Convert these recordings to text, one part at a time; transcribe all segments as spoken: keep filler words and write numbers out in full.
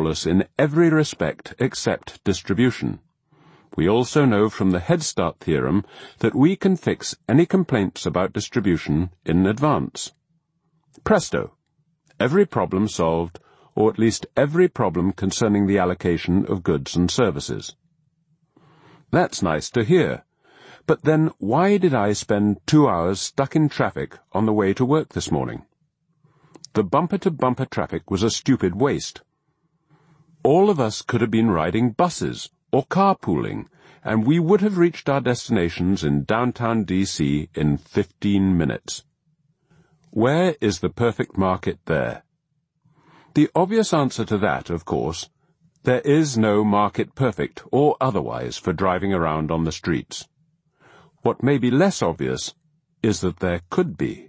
marvelous in every respect except distribution. We also know from the Head Start theorem that we can fix any complaints about distribution in advance. Presto! Every problem solved, or at least every problem concerning the allocation of goods and services. That's nice to hear. But then why did I spend two hours stuck in traffic on the way to work this morning? The bumper-to-bumper traffic was a stupid waste. All of us could have been riding buses or carpooling, and we would have reached our destinations in downtown D C in fifteen minutes. Where is the perfect market there? The obvious answer to that, of course, there is no market perfect or otherwise for driving around on the streets. What may be less obvious is that there could be.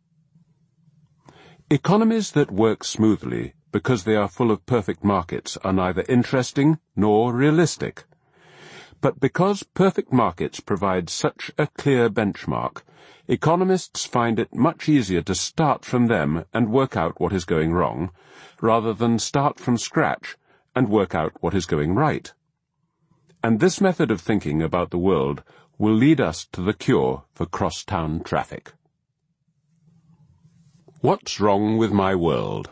Economies that work smoothly because they are full of perfect markets are neither interesting nor realistic. But because perfect markets provide such a clear benchmark, economists find it much easier to start from them and work out what is going wrong, rather than start from scratch and work out what is going right. And this method of thinking about the world will lead us to the cure for cross-town traffic. What's wrong with my world?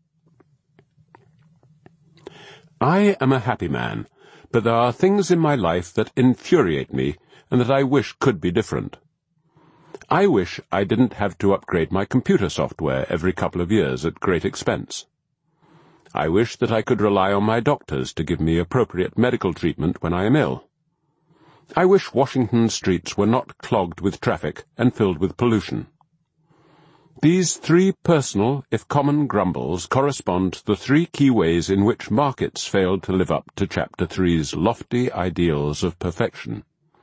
I am a happy man, but there are things in my life that infuriate me and that I wish could be different. I wish I didn't have to upgrade my computer software every couple of years at great expense. I wish that I could rely on my doctors to give me appropriate medical treatment when I am ill. I wish Washington streets were not clogged with traffic and filled with pollution. These three personal, if common, grumbles correspond to the three key ways in which markets failed to live up to Chapter three's lofty ideals of perfection.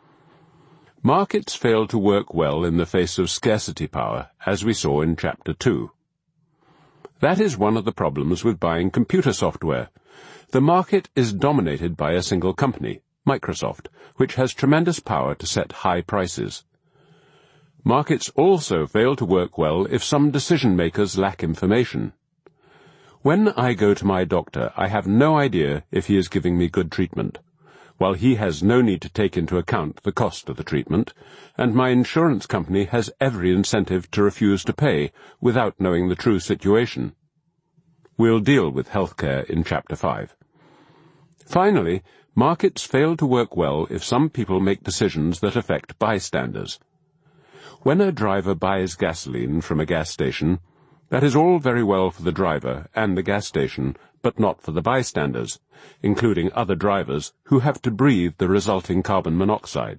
Markets failed to work well in the face of scarcity power, as we saw in Chapter two. That is one of the problems with buying computer software. The market is dominated by a single company, Microsoft, which has tremendous power to set high prices. Markets also fail to work well if some decision-makers lack information. When I go to my doctor, I have no idea if he is giving me good treatment, while he has no need to take into account the cost of the treatment, and my insurance company has every incentive to refuse to pay without knowing the true situation. We'll deal with healthcare in Chapter five. Finally, markets fail to work well if some people make decisions that affect bystanders. When a driver buys gasoline from a gas station, that is all very well for the driver and the gas station, but not for the bystanders, including other drivers who have to breathe the resulting carbon monoxide.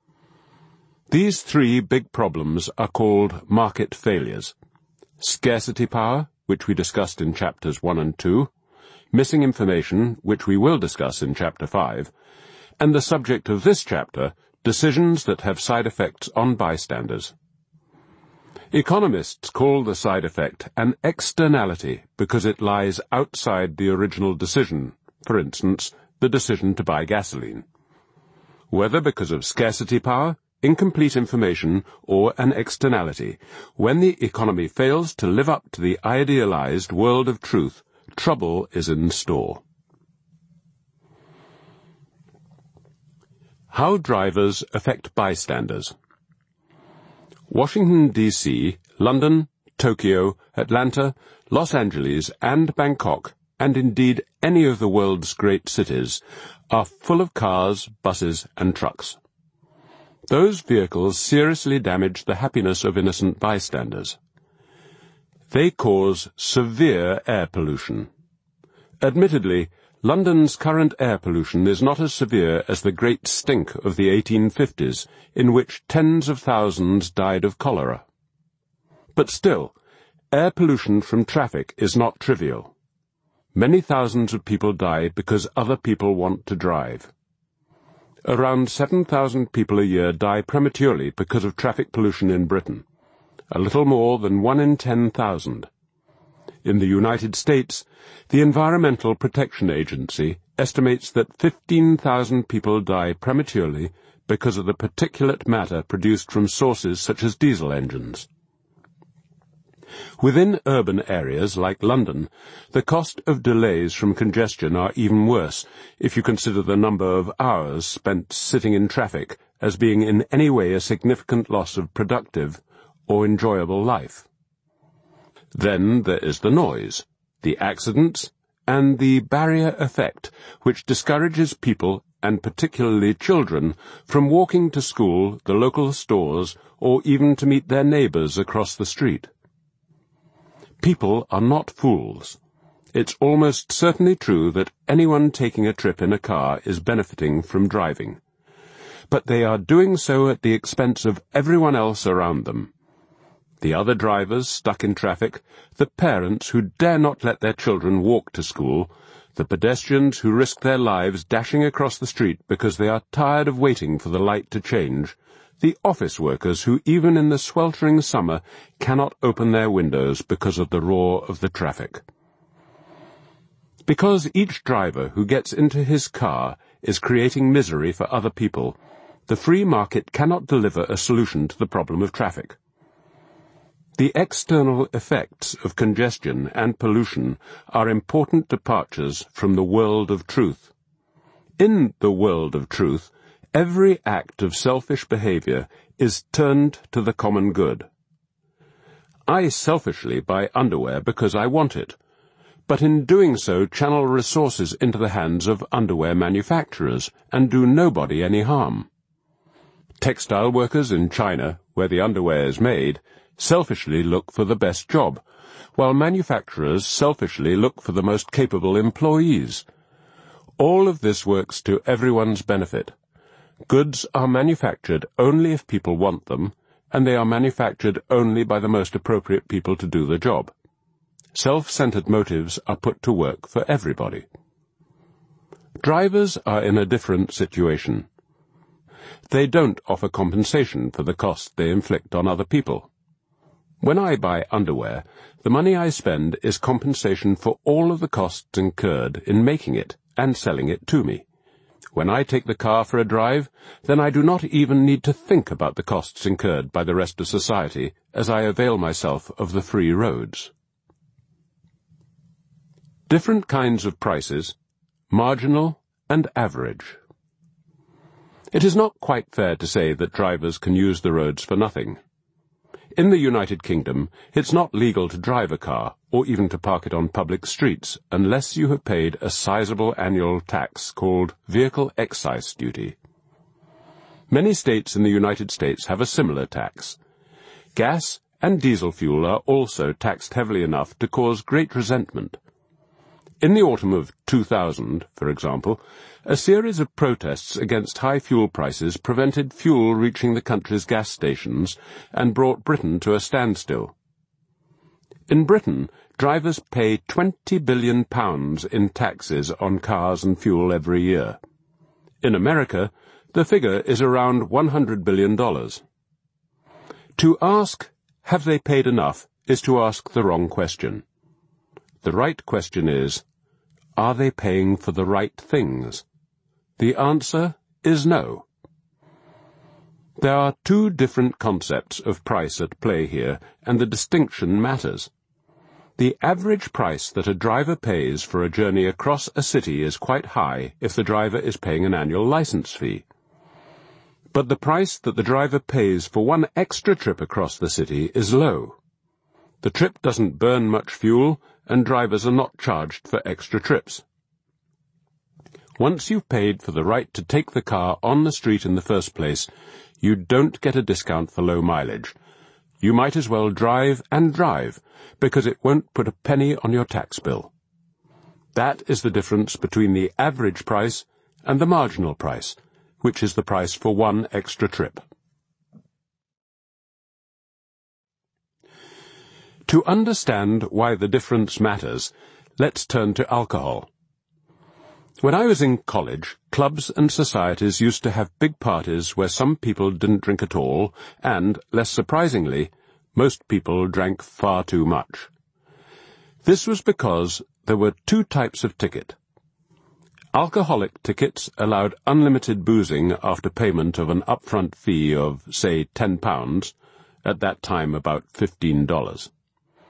These three big problems are called market failures: scarcity power, which we discussed in Chapters one and two, missing information, which we will discuss in Chapter five, and the subject of this chapter, decisions that have side effects on bystanders. Economists call the side effect an externality because it lies outside the original decision, for instance, the decision to buy gasoline. Whether because of scarcity power, incomplete information, or an externality, when the economy fails to live up to the idealized world of truth, trouble is in store. How drivers affect bystanders. Washington, D C, London, Tokyo, Atlanta, Los Angeles, and Bangkok, and indeed any of the world's great cities, are full of cars, buses, and trucks. Those vehicles seriously damage the happiness of innocent bystanders. They cause severe air pollution. Admittedly, London's current air pollution is not as severe as the great stink of the eighteen fifties, in which tens of thousands died of cholera. But still, air pollution from traffic is not trivial. Many thousands of people die because other people want to drive. Around seven thousand people a year die prematurely because of traffic pollution in Britain, a little more than one in ten thousand. In the United States, the Environmental Protection Agency estimates that fifteen thousand people die prematurely because of the particulate matter produced from sources such as diesel engines. Within urban areas like London, the cost of delays from congestion are even worse if you consider the number of hours spent sitting in traffic as being in any way a significant loss of productive or enjoyable life. Then there is the noise, the accidents, and the barrier effect, which discourages people, and particularly children, from walking to school, the local stores, or even to meet their neighbours across the street. People are not fools. It's almost certainly true that anyone taking a trip in a car is benefiting from driving. But they are doing so at the expense of everyone else around them. The other drivers stuck in traffic, the parents who dare not let their children walk to school, the pedestrians who risk their lives dashing across the street because they are tired of waiting for the light to change, the office workers who even in the sweltering summer cannot open their windows because of the roar of the traffic. Because each driver who gets into his car is creating misery for other people, the free market cannot deliver a solution to the problem of traffic. The external effects of congestion and pollution are important departures from the world of truth. In the world of truth, every act of selfish behavior is turned to the common good. I selfishly buy underwear because I want it, but in doing so channel resources into the hands of underwear manufacturers and do nobody any harm. Textile workers in China, where the underwear is made, selfishly look for the best job, while manufacturers selfishly look for the most capable employees. All of this works to everyone's benefit. Goods are manufactured only if people want them, and they are manufactured only by the most appropriate people to do the job. Self-centered motives are put to work for everybody. Drivers are in a different situation. They don't offer compensation for the cost they inflict on other people. When I buy underwear, the money I spend is compensation for all of the costs incurred in making it and selling it to me. When I take the car for a drive, then I do not even need to think about the costs incurred by the rest of society as I avail myself of the free roads. Different kinds of prices, marginal and average. It is not quite fair to say that drivers can use the roads for nothing. In the United Kingdom, it's not legal to drive a car, or even to park it on public streets, unless you have paid a sizable annual tax called vehicle excise duty. Many states in the United States have a similar tax. Gas and diesel fuel are also taxed heavily enough to cause great resentment. In the autumn of two thousand, for example, a series of protests against high fuel prices prevented fuel reaching the country's gas stations and brought Britain to a standstill. In Britain, drivers pay twenty billion pounds in taxes on cars and fuel every year. In America, the figure is around one hundred billion dollars. To ask, have they paid enough, is to ask the wrong question. The right question is, are they paying for the right things? The answer is no. There are two different concepts of price at play here, and the distinction matters. The average price that a driver pays for a journey across a city is quite high if the driver is paying an annual license fee. But the price that the driver pays for one extra trip across the city is low. The trip doesn't burn much fuel, and drivers are not charged for extra trips. Once you've paid for the right to take the car on the street in the first place, you don't get a discount for low mileage. You might as well drive and drive, because it won't put a penny on your tax bill. That is the difference between the average price and the marginal price, which is the price for one extra trip. To understand why the difference matters, let's turn to alcohol. When I was in college, clubs and societies used to have big parties where some people didn't drink at all, and, less surprisingly, most people drank far too much. This was because there were two types of ticket. Alcoholic tickets allowed unlimited boozing after payment of an upfront fee of, say, ten pounds, at that time about fifteen dollars.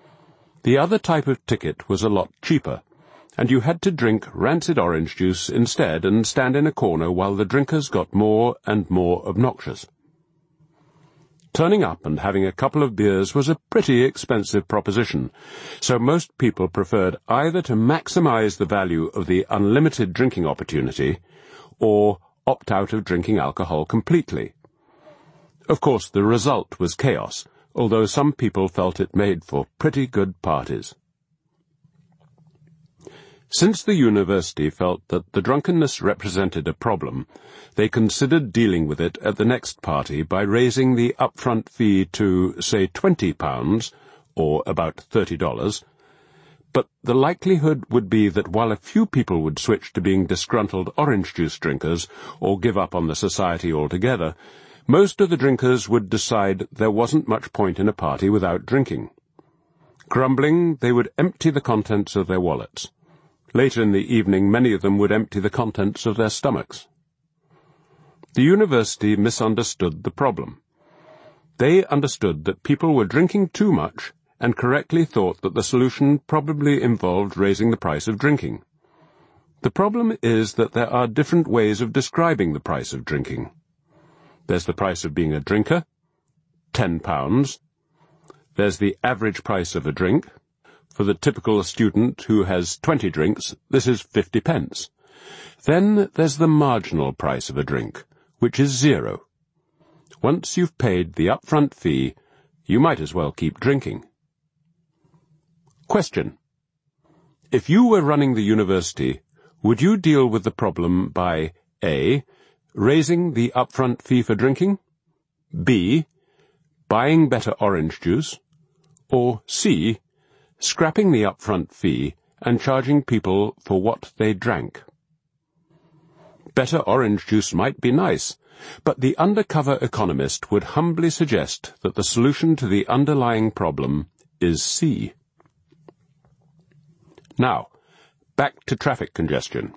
The other type of ticket was a lot cheaper, and you had to drink rancid orange juice instead and stand in a corner while the drinkers got more and more obnoxious. Turning up and having a couple of beers was a pretty expensive proposition, so most people preferred either to maximize the value of the unlimited drinking opportunity or opt out of drinking alcohol completely. Of course, the result was chaos, although some people felt it made for pretty good parties. Since the university felt that the drunkenness represented a problem, they considered dealing with it at the next party by raising the upfront fee to, say, twenty pounds, or about thirty dollars, but the likelihood would be that while a few people would switch to being disgruntled orange juice drinkers or give up on the society altogether, most of the drinkers would decide there wasn't much point in a party without drinking. Grumbling, they would empty the contents of their wallets. Later in the evening, many of them would empty the contents of their stomachs. The university misunderstood the problem. They understood that people were drinking too much and correctly thought that the solution probably involved raising the price of drinking. The problem is that there are different ways of describing the price of drinking. There's the price of being a drinker, ten pounds. There's the average price of a drink. For the typical student who has twenty drinks, this is fifty pence. Then there's the marginal price of a drink, which is zero. Once you've paid the upfront fee, you might as well keep drinking. Question. If you were running the university, would you deal with the problem by A. raising the upfront fee for drinking, B. buying better orange juice, or C. scrapping the upfront fee and charging people for what they drank? Better orange juice might be nice, but the undercover economist would humbly suggest that the solution to the underlying problem is C. Now, back to traffic congestion.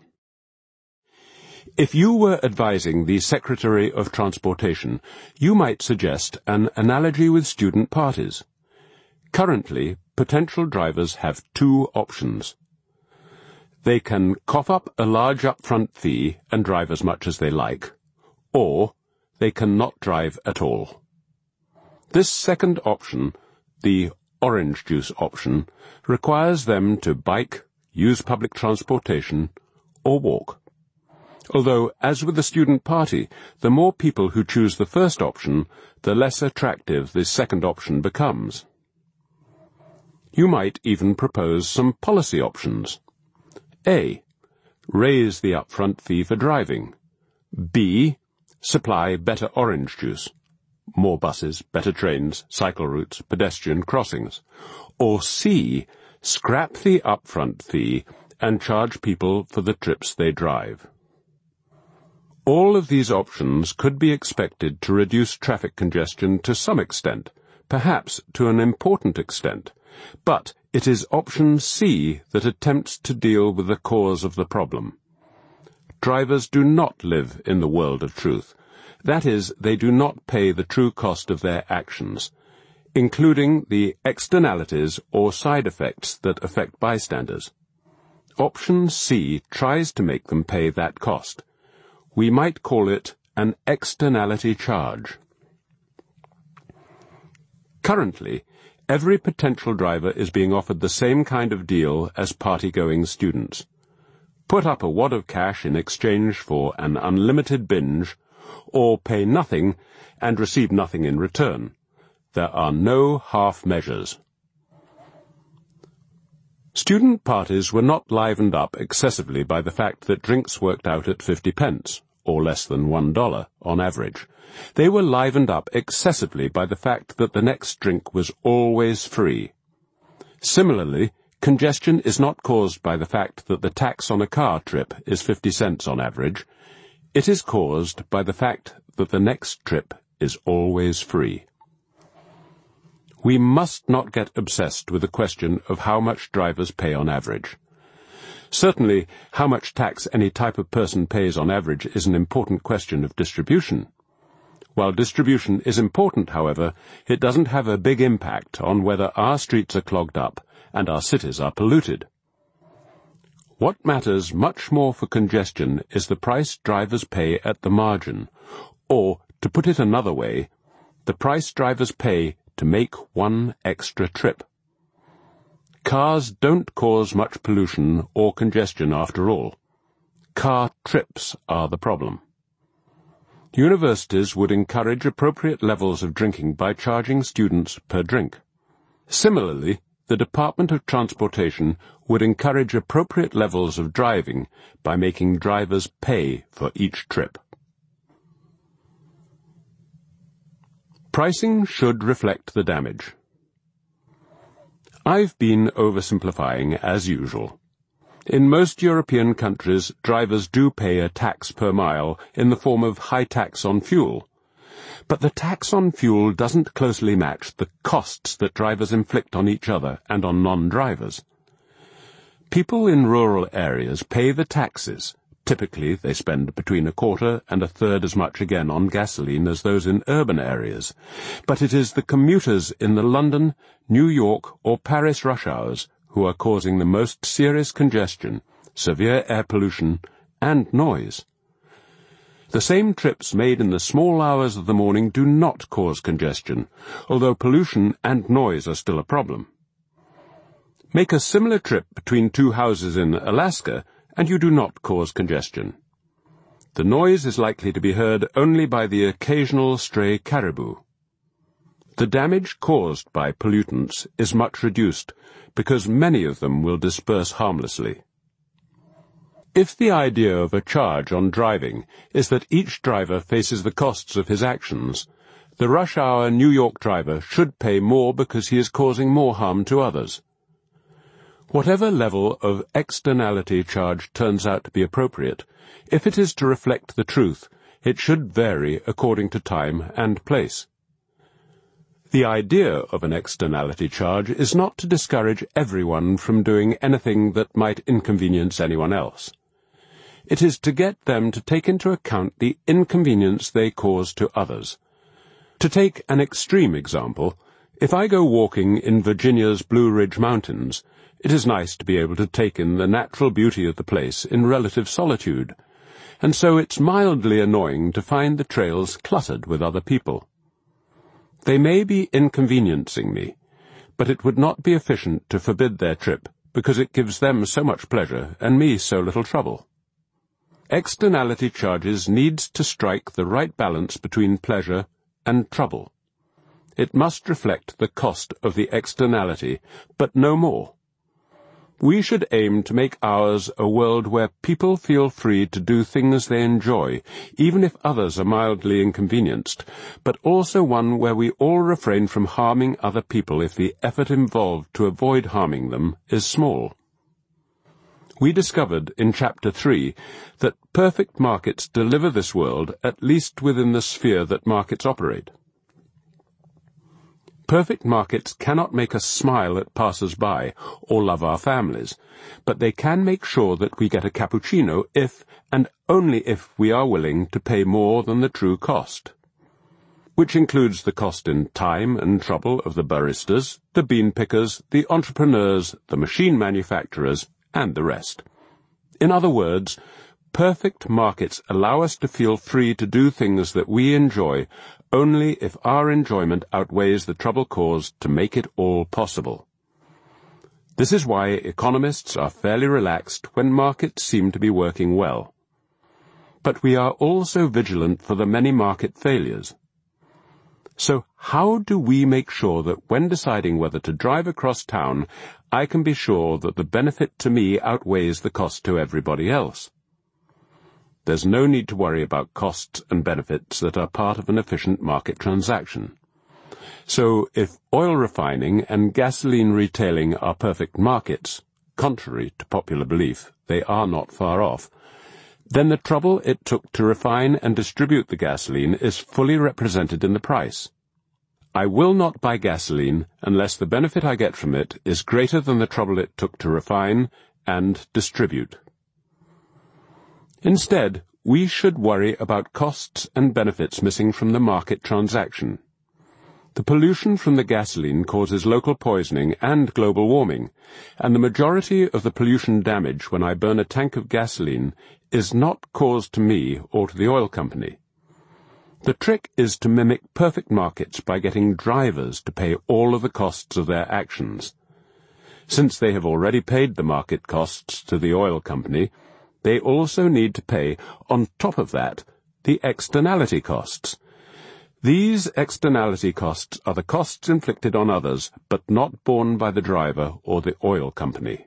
If you were advising the Secretary of Transportation, you might suggest an analogy with student parties. Currently, potential drivers have two options. They can cough up a large upfront fee and drive as much as they like, or they can not drive at all. This second option, the orange juice option, requires them to bike, use public transportation, or walk. Although, as with the student party, the more people who choose the first option, the less attractive the second option becomes. You might even propose some policy options. A. Raise the upfront fee for driving. B. Supply better orange juice. More buses, better trains, cycle routes, pedestrian crossings. Or C. Scrap the upfront fee and charge people for the trips they drive. All of these options could be expected to reduce traffic congestion to some extent, perhaps to an important extent, but it is option C that attempts to deal with the cause of the problem. Drivers do not live in the world of truth. That is, they do not pay the true cost of their actions, including the externalities or side effects that affect bystanders. Option C tries to make them pay that cost. We might call it an externality charge. Currently, every potential driver is being offered the same kind of deal as party-going students. Put up a wad of cash in exchange for an unlimited binge, or pay nothing and receive nothing in return. There are no half measures. Student parties were not livened up excessively by the fact that drinks worked out at fifty pence, or less than one dollar, on average. They were livened up excessively by the fact that the next drink was always free. Similarly, congestion is not caused by the fact that the tax on a car trip is fifty cents on average. It is caused by the fact that the next trip is always free. We must not get obsessed with the question of how much drivers pay on average. Certainly, how much tax any type of person pays on average is an important question of distribution. While distribution is important, however, it doesn't have a big impact on whether our streets are clogged up and our cities are polluted. What matters much more for congestion is the price drivers pay at the margin, or, to put it another way, the price drivers pay to make one extra trip. Cars don't cause much pollution or congestion after all. Car trips are the problem. Universities would encourage appropriate levels of drinking by charging students per drink. Similarly, the Department of Transportation would encourage appropriate levels of driving by making drivers pay for each trip. Pricing should reflect the damage. I've been oversimplifying as usual. In most European countries, drivers do pay a tax per mile in the form of high tax on fuel. But the tax on fuel doesn't closely match the costs that drivers inflict on each other and on non-drivers. People in rural areas pay the taxes. Typically, they spend between a quarter and a third as much again on gasoline as those in urban areas. But it is the commuters in the London, New York, or Paris rush hours who are causing the most serious congestion, severe air pollution, and noise. The same trips made in the small hours of the morning do not cause congestion, although pollution and noise are still a problem. Make a similar trip between two houses in Alaska, and you do not cause congestion. The noise is likely to be heard only by the occasional stray caribou. The damage caused by pollutants is much reduced, because many of them will disperse harmlessly. If the idea of a charge on driving is that each driver faces the costs of his actions, the rush-hour New York driver should pay more because he is causing more harm to others. Whatever level of externality charge turns out to be appropriate, if it is to reflect the truth, it should vary according to time and place. The idea of an externality charge is not to discourage everyone from doing anything that might inconvenience anyone else. It is to get them to take into account the inconvenience they cause to others. To take an extreme example, if I go walking in Virginia's Blue Ridge Mountains, it is nice to be able to take in the natural beauty of the place in relative solitude, and so it's mildly annoying to find the trails cluttered with other people. They may be inconveniencing me, but it would not be efficient to forbid their trip, because it gives them so much pleasure and me so little trouble. Externality charges needs to strike the right balance between pleasure and trouble. It must reflect the cost of the externality, but no more. We should aim to make ours a world where people feel free to do things they enjoy, even if others are mildly inconvenienced, but also one where we all refrain from harming other people if the effort involved to avoid harming them is small. We discovered in Chapter three that perfect markets deliver this world at least within the sphere that markets operate. Perfect markets cannot make us smile at passers-by or love our families, but they can make sure that we get a cappuccino if, and only if, we are willing to pay more than the true cost, which includes the cost in time and trouble of the baristas, the bean pickers, the entrepreneurs, the machine manufacturers, and the rest. In other words, perfect markets allow us to feel free to do things that we enjoy only if our enjoyment outweighs the trouble caused to make it all possible. This is why economists are fairly relaxed when markets seem to be working well. But we are also vigilant for the many market failures. So how do we make sure that when deciding whether to drive across town, I can be sure that the benefit to me outweighs the cost to everybody else? There's no need to worry about costs and benefits that are part of an efficient market transaction. So if oil refining and gasoline retailing are perfect markets, contrary to popular belief, they are not far off, then the trouble it took to refine and distribute the gasoline is fully represented in the price. I will not buy gasoline unless the benefit I get from it is greater than the trouble it took to refine and distribute. Instead, we should worry about costs and benefits missing from the market transaction. The pollution from the gasoline causes local poisoning and global warming, and the majority of the pollution damage when I burn a tank of gasoline is not caused to me or to the oil company. The trick is to mimic perfect markets by getting drivers to pay all of the costs of their actions. Since they have already paid the market costs to the oil company, they also need to pay, on top of that, the externality costs. These externality costs are the costs inflicted on others, but not borne by the driver or the oil company.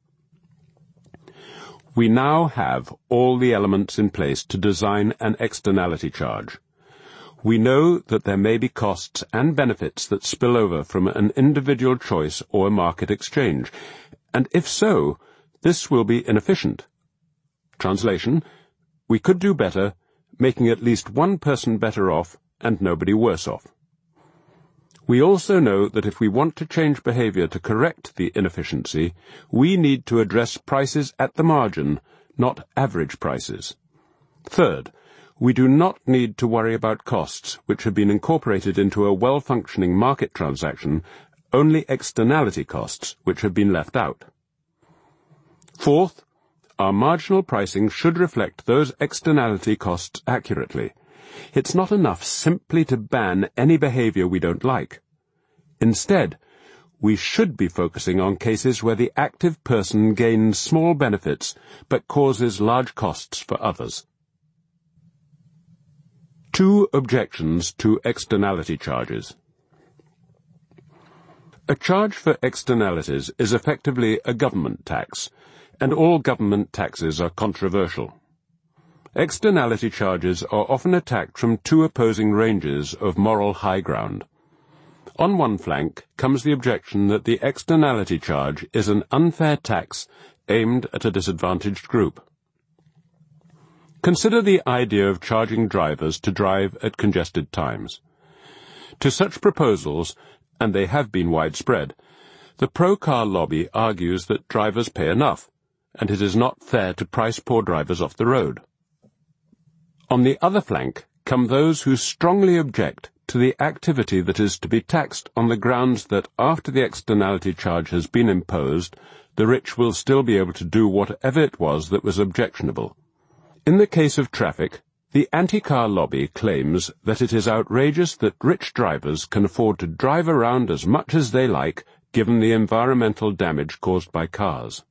We now have all the elements in place to design an externality charge. We know that there may be costs and benefits that spill over from an individual choice or a market exchange, and if so, this will be inefficient. Translation: we could do better, making at least one person better off and nobody worse off. We also know that if we want to change behavior to correct the inefficiency, we need to address prices at the margin, not average prices. Third, we do not need to worry about costs which have been incorporated into a well-functioning market transaction, only externality costs which have been left out. Fourth, our marginal pricing should reflect those externality costs accurately. It's not enough simply to ban any behavior we don't like. Instead, we should be focusing on cases where the active person gains small benefits but causes large costs for others. Two objections to externality charges. A charge for externalities is effectively a government tax, and all government taxes are controversial. Externality charges are often attacked from two opposing ranges of moral high ground. On one flank comes the objection that the externality charge is an unfair tax aimed at a disadvantaged group. Consider the idea of charging drivers to drive at congested times. To such proposals, and they have been widespread, the pro-car lobby argues that drivers pay enough, and it is not fair to price poor drivers off the road. On the other flank come those who strongly object to the activity that is to be taxed on the grounds that after the externality charge has been imposed, the rich will still be able to do whatever it was that was objectionable. In the case of traffic, the anti-car lobby claims that it is outrageous that rich drivers can afford to drive around as much as they like, given the environmental damage caused by cars.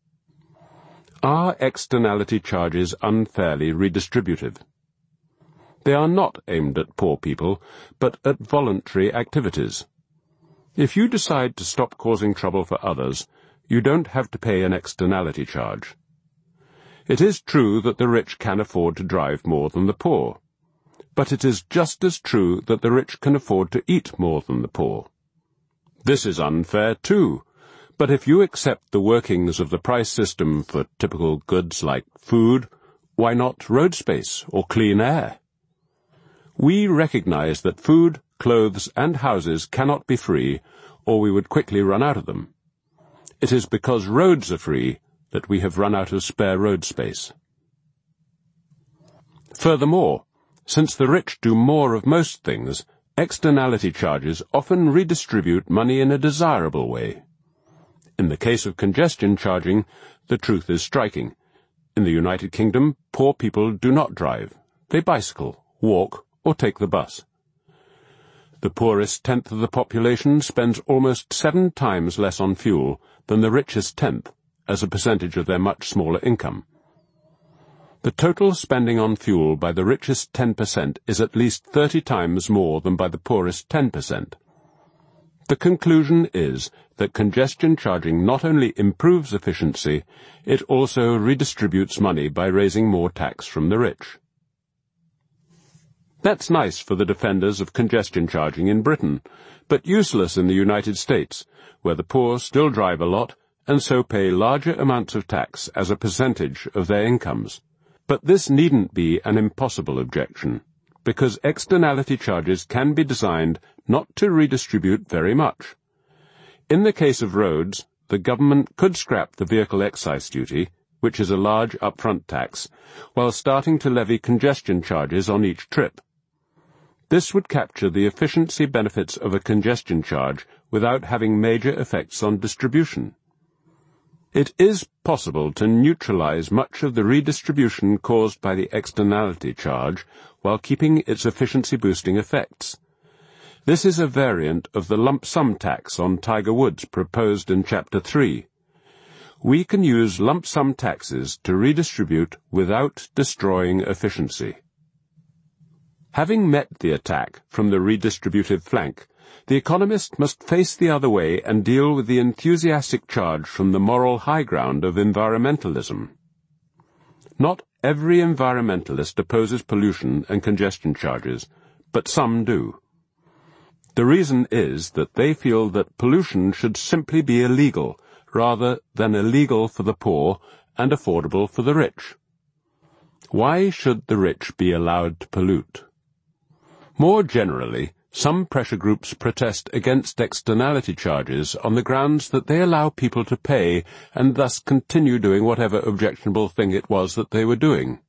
Are externality charges unfairly redistributive? They are not aimed at poor people, but at voluntary activities. If you decide to stop causing trouble for others, you don't have to pay an externality charge. It is true that the rich can afford to drive more than the poor, but it is just as true that the rich can afford to eat more than the poor. This is unfair too. But if you accept the workings of the price system for typical goods like food, why not road space or clean air? We recognize that food, clothes, and houses cannot be free, or we would quickly run out of them. It is because roads are free that we have run out of spare road space. Furthermore, since the rich do more of most things, externality charges often redistribute money in a desirable way. In the case of congestion charging, the truth is striking. In the United Kingdom, poor people do not drive. They bicycle, walk, or take the bus. The poorest tenth of the population spends almost seven times less on fuel than the richest tenth, as a percentage of their much smaller income. The total spending on fuel by the richest ten percent is at least thirty times more than by the poorest ten percent. The conclusion is that congestion charging not only improves efficiency, it also redistributes money by raising more tax from the rich. That's nice for the defenders of congestion charging in Britain, but useless in the United States, where the poor still drive a lot and so pay larger amounts of tax as a percentage of their incomes. But this needn't be an impossible objection, because externality charges can be designed not to redistribute very much. In the case of roads, the government could scrap the vehicle excise duty, which is a large upfront tax, while starting to levy congestion charges on each trip. This would capture the efficiency benefits of a congestion charge without having major effects on distribution. It is possible to neutralize much of the redistribution caused by the externality charge while keeping its efficiency-boosting effects. This is a variant of the lump sum tax on Tiger Woods proposed in Chapter three. We can use lump sum taxes to redistribute without destroying efficiency. Having met the attack from the redistributive flank, the economist must face the other way and deal with the enthusiastic charge from the moral high ground of environmentalism. Not every environmentalist opposes pollution and congestion charges, but some do. The reason is that they feel that pollution should simply be illegal, rather than illegal for the poor and affordable for the rich. Why should the rich be allowed to pollute? More generally, some pressure groups protest against externality charges on the grounds that they allow people to pay and thus continue doing whatever objectionable thing it was that they were doing.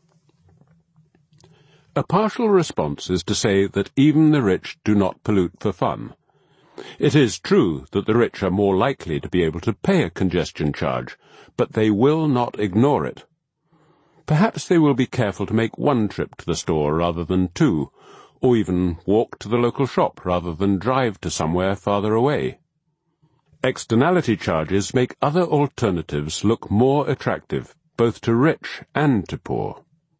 A partial response is to say that even the rich do not pollute for fun. It is true that the rich are more likely to be able to pay a congestion charge, but they will not ignore it. Perhaps they will be careful to make one trip to the store rather than two, or even walk to the local shop rather than drive to somewhere farther away. Externality charges make other alternatives look more attractive, both to rich and to poor.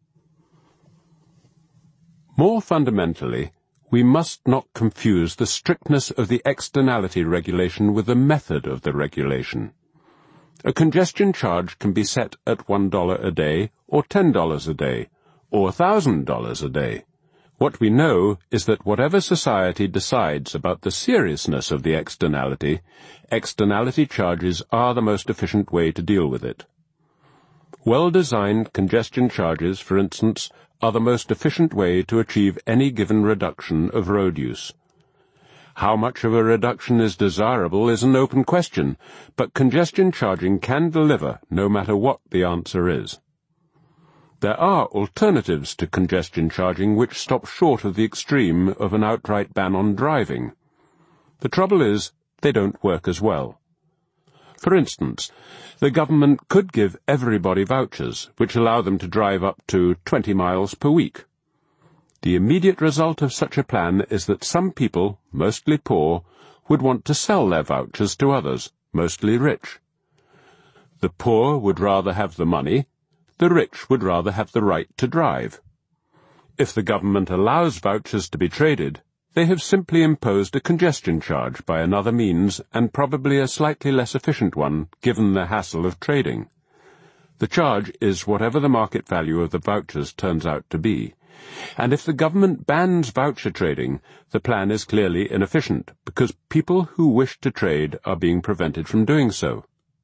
More fundamentally, we must not confuse the strictness of the externality regulation with the method of the regulation. A congestion charge can be set at one dollar a day, or ten dollars a day, or one thousand dollars a day. What we know is that whatever society decides about the seriousness of the externality, externality charges are the most efficient way to deal with it. Well-designed congestion charges, for instance, are the most efficient way to achieve any given reduction of road use. How much of a reduction is desirable is an open question, but congestion charging can deliver no matter what the answer is. There are alternatives to congestion charging which stop short of the extreme of an outright ban on driving. The trouble is, they don't work as well. For instance, the government could give everybody vouchers which allow them to drive up to twenty miles per week. The immediate result of such a plan is that some people, mostly poor, would want to sell their vouchers to others, mostly rich. The poor would rather have the money. The rich would rather have the right to drive. If the government allows vouchers to be traded, they have simply imposed a congestion charge by another means, and probably a slightly less efficient one, given the hassle of trading. The charge is whatever the market value of the vouchers turns out to be, and if the government bans voucher trading, the plan is clearly inefficient, because people who wish to trade are being prevented from doing so.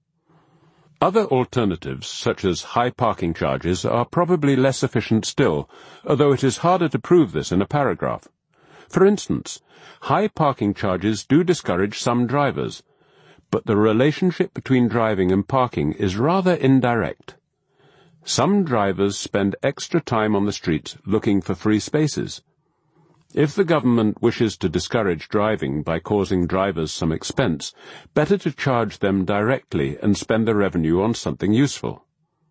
Other alternatives, such as high parking charges, are probably less efficient still, although it is harder to prove this in a paragraph. For instance, high parking charges do discourage some drivers, but the relationship between driving and parking is rather indirect. Some drivers spend extra time on the streets looking for free spaces. If the government wishes to discourage driving by causing drivers some expense, better to charge them directly and spend the revenue on something useful.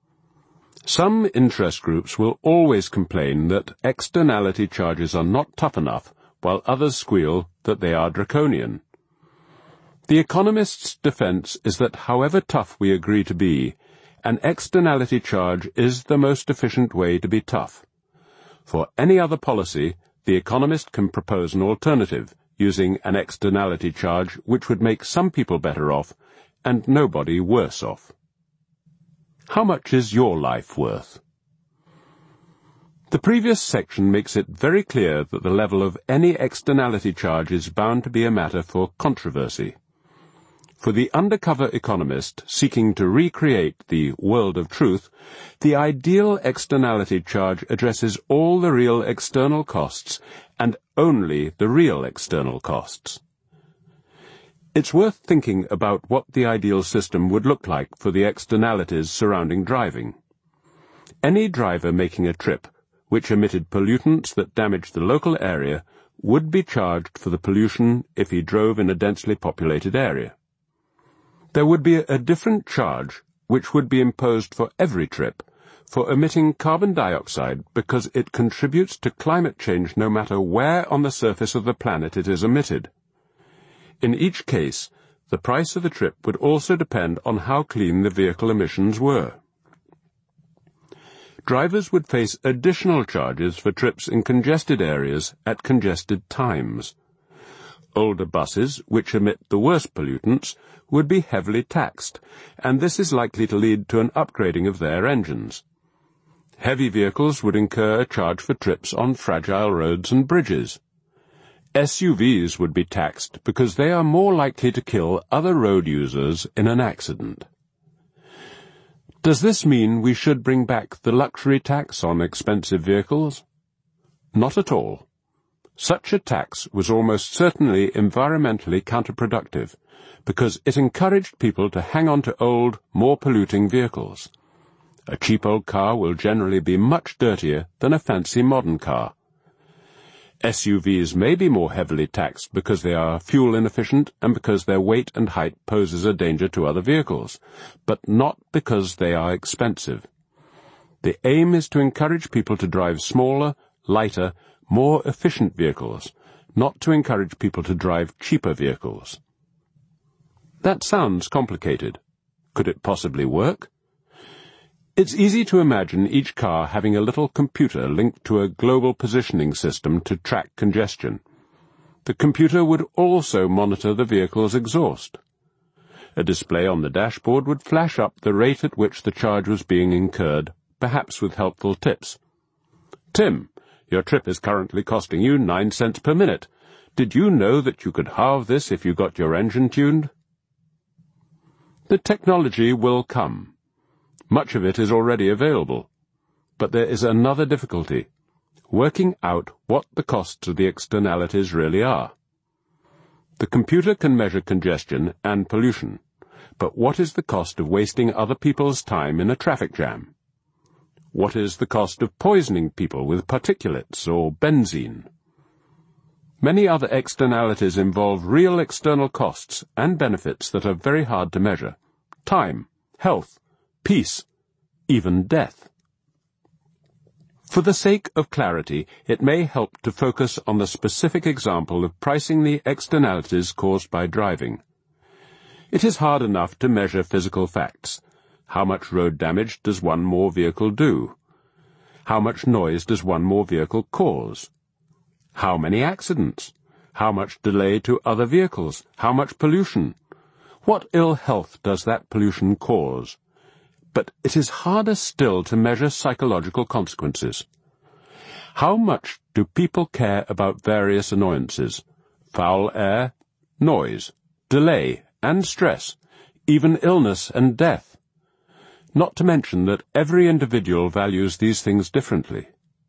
Some interest groups will always complain that externality charges are not tough enough, while others squeal that they are draconian. The economist's defense is that however tough we agree to be, an externality charge is the most efficient way to be tough. For any other policy, the economist can propose an alternative, using an externality charge which would make some people better off and nobody worse off. How much is your life worth? The previous section makes it very clear that the level of any externality charge is bound to be a matter for controversy. For the undercover economist seeking to recreate the world of truth, the ideal externality charge addresses all the real external costs and only the real external costs. It's worth thinking about what the ideal system would look like for the externalities surrounding driving. Any driver making a trip which emitted pollutants that damaged the local area would be charged for the pollution if he drove in a densely populated area. There would be a different charge which would be imposed for every trip for emitting carbon dioxide because it contributes to climate change no matter where on the surface of the planet it is emitted. In each case, the price of the trip would also depend on how clean the vehicle emissions were. Drivers would face additional charges for trips in congested areas at congested times. Older buses, which emit the worst pollutants, would be heavily taxed, and this is likely to lead to an upgrading of their engines. Heavy vehicles would incur a charge for trips on fragile roads and bridges. S U Vs would be taxed because they are more likely to kill other road users in an accident. Does this mean we should bring back the luxury tax on expensive vehicles? Not at all. Such a tax was almost certainly environmentally counterproductive because it encouraged people to hang on to old, more polluting vehicles. A cheap old car will generally be much dirtier than a fancy modern car. S U Vs may be more heavily taxed because they are fuel inefficient and because their weight and height poses a danger to other vehicles, but not because they are expensive. The aim is to encourage people to drive smaller, lighter, more efficient vehicles, not to encourage people to drive cheaper vehicles. That sounds complicated. Could it possibly work? It's easy to imagine each car having a little computer linked to a global positioning system to track congestion. The computer would also monitor the vehicle's exhaust. A display on the dashboard would flash up the rate at which the charge was being incurred, perhaps with helpful tips. Tim, your trip is currently costing you nine cents per minute. Did you know that you could halve this if you got your engine tuned? The technology will come. Much of it is already available. But there is another difficulty: working out what the costs of the externalities really are. The computer can measure congestion and pollution, but what is the cost of wasting other people's time in a traffic jam? What is the cost of poisoning people with particulates or benzene? Many other externalities involve real external costs and benefits that are very hard to measure: time, health, peace, even death. For the sake of clarity, it may help to focus on the specific example of pricing the externalities caused by driving. It is hard enough to measure physical facts. How much road damage does one more vehicle do? How much noise does one more vehicle cause? How many accidents? How much delay to other vehicles? How much pollution? What ill health does that pollution cause? But it is harder still to measure psychological consequences. How much do people care about various annoyances? Foul air, noise, delay, and stress, even illness and death. Not to mention that every individual values these things differently.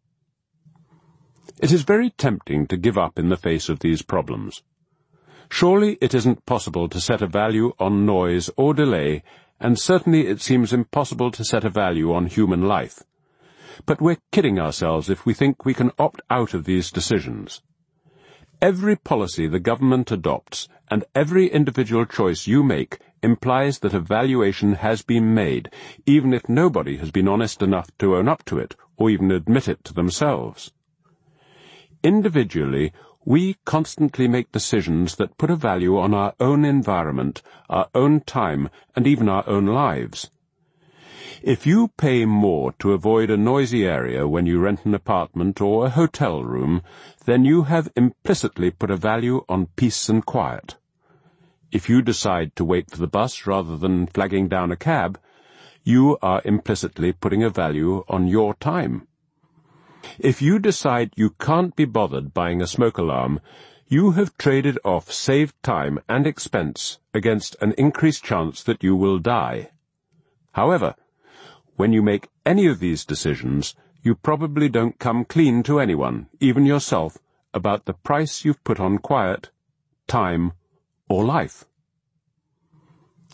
It is very tempting to give up in the face of these problems. Surely it isn't possible to set a value on noise or delay, and certainly it seems impossible to set a value on human life. But we're kidding ourselves if we think we can opt out of these decisions. Every policy the government adopts and every individual choice you make implies that a valuation has been made, even if nobody has been honest enough to own up to it or even admit it to themselves. Individually, we constantly make decisions that put a value on our own environment, our own time, and even our own lives. If you pay more to avoid a noisy area when you rent an apartment or a hotel room, then you have implicitly put a value on peace and quiet. If you decide to wait for the bus rather than flagging down a cab, you are implicitly putting a value on your time. If you decide you can't be bothered buying a smoke alarm, you have traded off saved time and expense against an increased chance that you will die. However, when you make any of these decisions, you probably don't come clean to anyone, even yourself, about the price you've put on quiet, time, or life.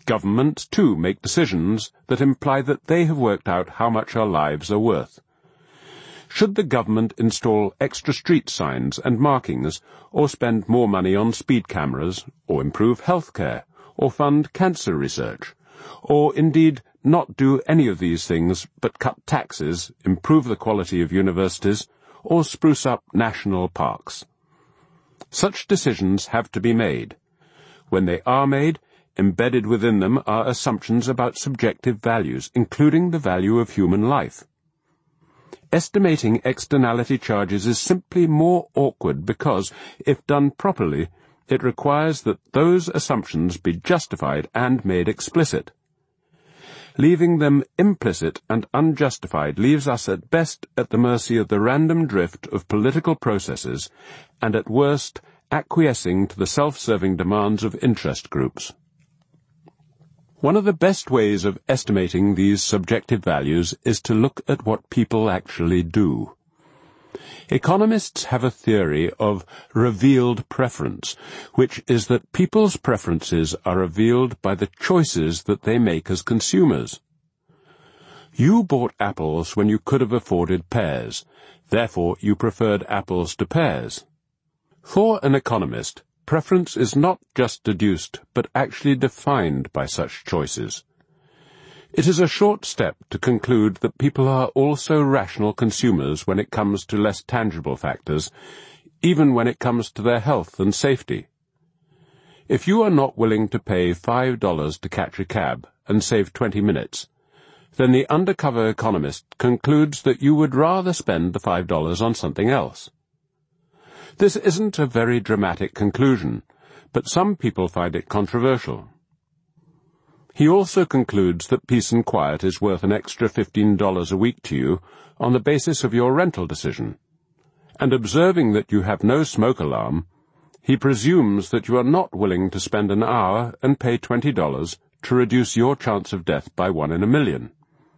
Governments, too, make decisions that imply that they have worked out how much our lives are worth. Should the government install extra street signs and markings, or spend more money on speed cameras, or improve healthcare, or fund cancer research, or indeed not do any of these things but cut taxes, improve the quality of universities, or spruce up national parks? Such decisions have to be made. When they are made, embedded within them are assumptions about subjective values, including the value of human life. Estimating externality charges is simply more awkward because, if done properly, it requires that those assumptions be justified and made explicit. Leaving them implicit and unjustified leaves us at best at the mercy of the random drift of political processes, and at worst acquiescing to the self-serving demands of interest groups. One of the best ways of estimating these subjective values is to look at what people actually do. Economists have a theory of revealed preference, which is that people's preferences are revealed by the choices that they make as consumers. You bought apples when you could have afforded pears, therefore you preferred apples to pears. For an economist, preference is not just deduced, but actually defined by such choices. It is a short step to conclude that people are also rational consumers when it comes to less tangible factors, even when it comes to their health and safety. If you are not willing to pay five dollars to catch a cab and save twenty minutes, then the undercover economist concludes that you would rather spend the five dollars on something else. This isn't a very dramatic conclusion, but some people find it controversial. He also concludes that peace and quiet is worth an extra fifteen dollars a week to you on the basis of your rental decision. And observing that you have no smoke alarm, he presumes that you are not willing to spend an hour and pay twenty dollars to reduce your chance of death by one in a million.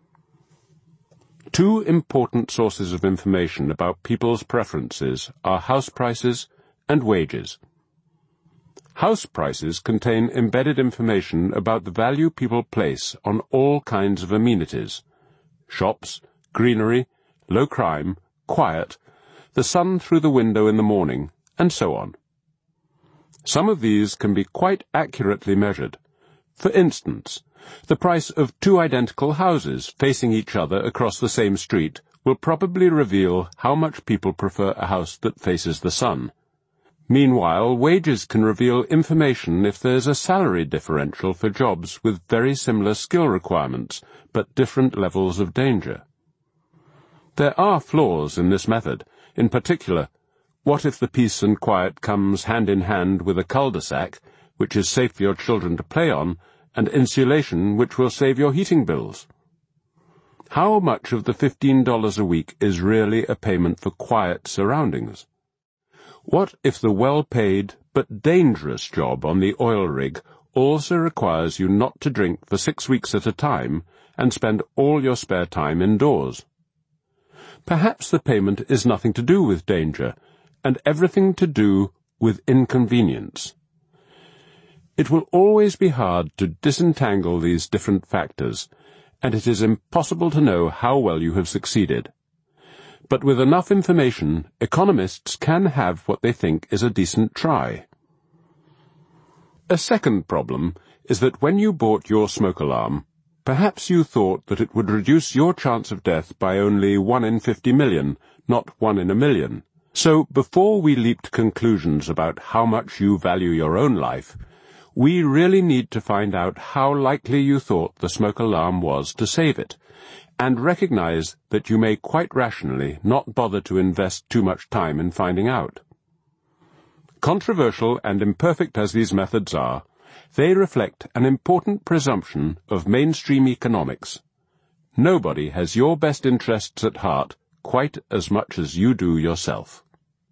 Two important sources of information about people's preferences are house prices and wages. House prices contain embedded information about the value people place on all kinds of amenities: shops, greenery, low crime, quiet, the sun through the window in the morning, and so on. Some of these can be quite accurately measured. For instance, the price of two identical houses facing each other across the same street will probably reveal how much people prefer a house that faces the sun. Meanwhile, wages can reveal information if there's a salary differential for jobs with very similar skill requirements, but different levels of danger. There are flaws in this method. In particular, what if the peace and quiet comes hand in hand with a cul-de-sac, which is safe for your children to play on, and insulation which will save your heating bills? How much of the fifteen dollars a week is really a payment for quiet surroundings? What if the well-paid but dangerous job on the oil rig also requires you not to drink for six weeks at a time and spend all your spare time indoors? Perhaps the payment is nothing to do with danger, and everything to do with inconvenience. It will always be hard to disentangle these different factors, and it is impossible to know how well you have succeeded. But with enough information, economists can have what they think is a decent try. A second problem is that when you bought your smoke alarm, perhaps you thought that it would reduce your chance of death by only one in fifty million, not one in a million. So before we leap to conclusions about how much you value your own life, we really need to find out how likely you thought the smoke alarm was to save it, and recognize that you may quite rationally not bother to invest too much time in finding out. Controversial and imperfect as these methods are, they reflect an important presumption of mainstream economics. Nobody has your best interests at heart quite as much as you do yourself.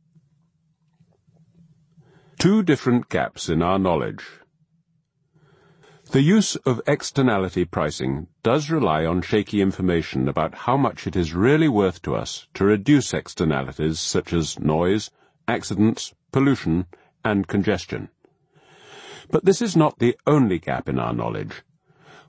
Two different gaps in our knowledge. The use of externality pricing does rely on shaky information about how much it is really worth to us to reduce externalities such as noise, accidents, pollution, and congestion. But this is not the only gap in our knowledge,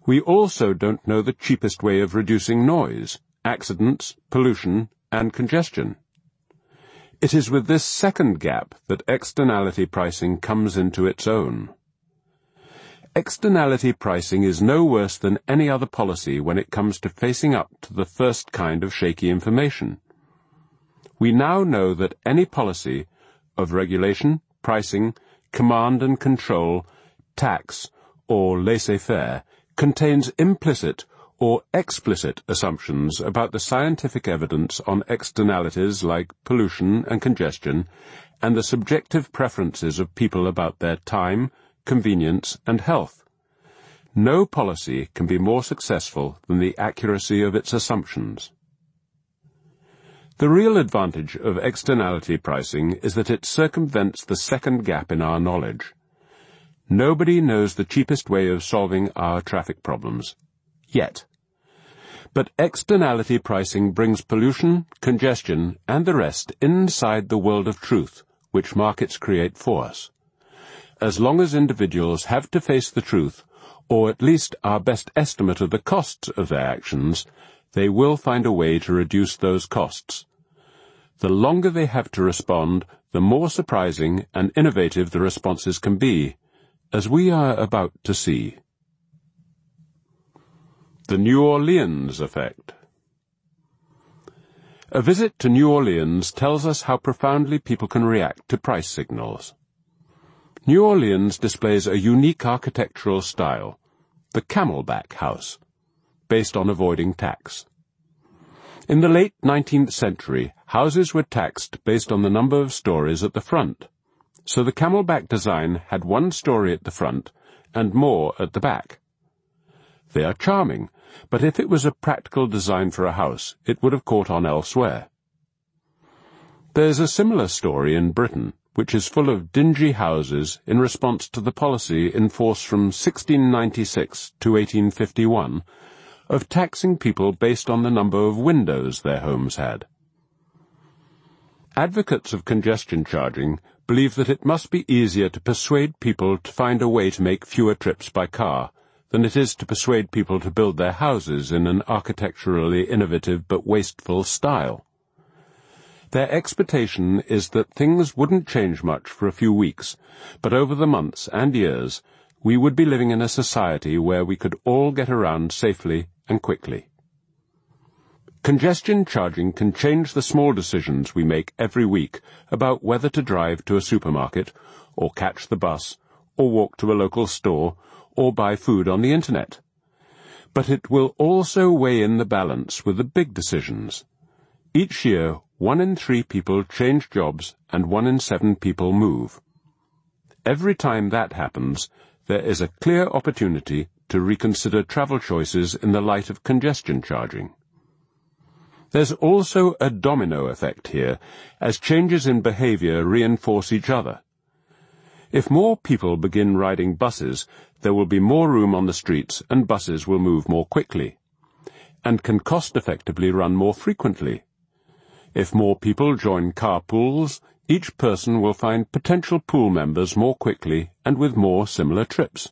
We also don't know the cheapest way of reducing noise, accidents, pollution, and congestion. It is with this second gap that externality pricing comes into its own. Externality pricing is no worse than any other policy when it comes to facing up to the first kind of shaky information. We now know that any policy of regulation, pricing, command and control, tax, or laissez-faire contains implicit or explicit assumptions about the scientific evidence on externalities like pollution and congestion and the subjective preferences of people about their time, convenience, and health. No policy can be more successful than the accuracy of its assumptions. The real advantage of externality pricing is that it circumvents the second gap in our knowledge. Nobody knows the cheapest way of solving our traffic problems. Yet. But externality pricing brings pollution, congestion, and the rest inside the world of truth, which markets create for us. As long as individuals have to face the truth, or at least our best estimate of the costs of their actions, they will find a way to reduce those costs. The longer they have to respond, the more surprising and innovative the responses can be, as we are about to see. The New Orleans Effect. A visit to New Orleans tells us how profoundly people can react to price signals. New Orleans displays a unique architectural style, the Camelback House, based on avoiding tax. In the late nineteenth century, houses were taxed based on the number of stories at the front, so the Camelback design had one story at the front and more at the back. They are charming, but if it was a practical design for a house, it would have caught on elsewhere. There's a similar story in Britain, which is full of dingy houses in response to the policy in force from sixteen ninety-six to eighteen fifty-one of taxing people based on the number of windows their homes had. Advocates of congestion charging believe that it must be easier to persuade people to find a way to make fewer trips by car than it is to persuade people to build their houses in an architecturally innovative but wasteful style. Their expectation is that things wouldn't change much for a few weeks, but over the months and years, we would be living in a society where we could all get around safely and quickly. Congestion charging can change the small decisions we make every week about whether to drive to a supermarket, or catch the bus, or walk to a local store, or buy food on the internet. But it will also weigh in the balance with the big decisions. Each year, one in three people change jobs and one in seven people move. Every time that happens, there is a clear opportunity to reconsider travel choices in the light of congestion charging. There's also a domino effect here, as changes in behavior reinforce each other. If more people begin riding buses, there will be more room on the streets and buses will move more quickly, and can cost-effectively run more frequently. If more people join carpools, each person will find potential pool members more quickly and with more similar trips.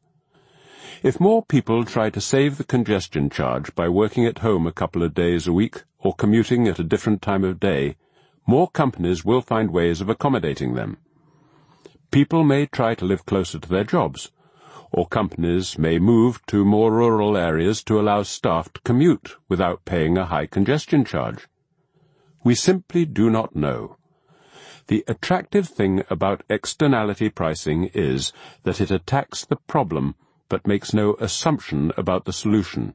If more people try to save the congestion charge by working at home a couple of days a week or commuting at a different time of day, more companies will find ways of accommodating them. People may try to live closer to their jobs, or companies may move to more rural areas to allow staff to commute without paying a high congestion charge. We simply do not know. The attractive thing about externality pricing is that it attacks the problem but makes no assumption about the solution.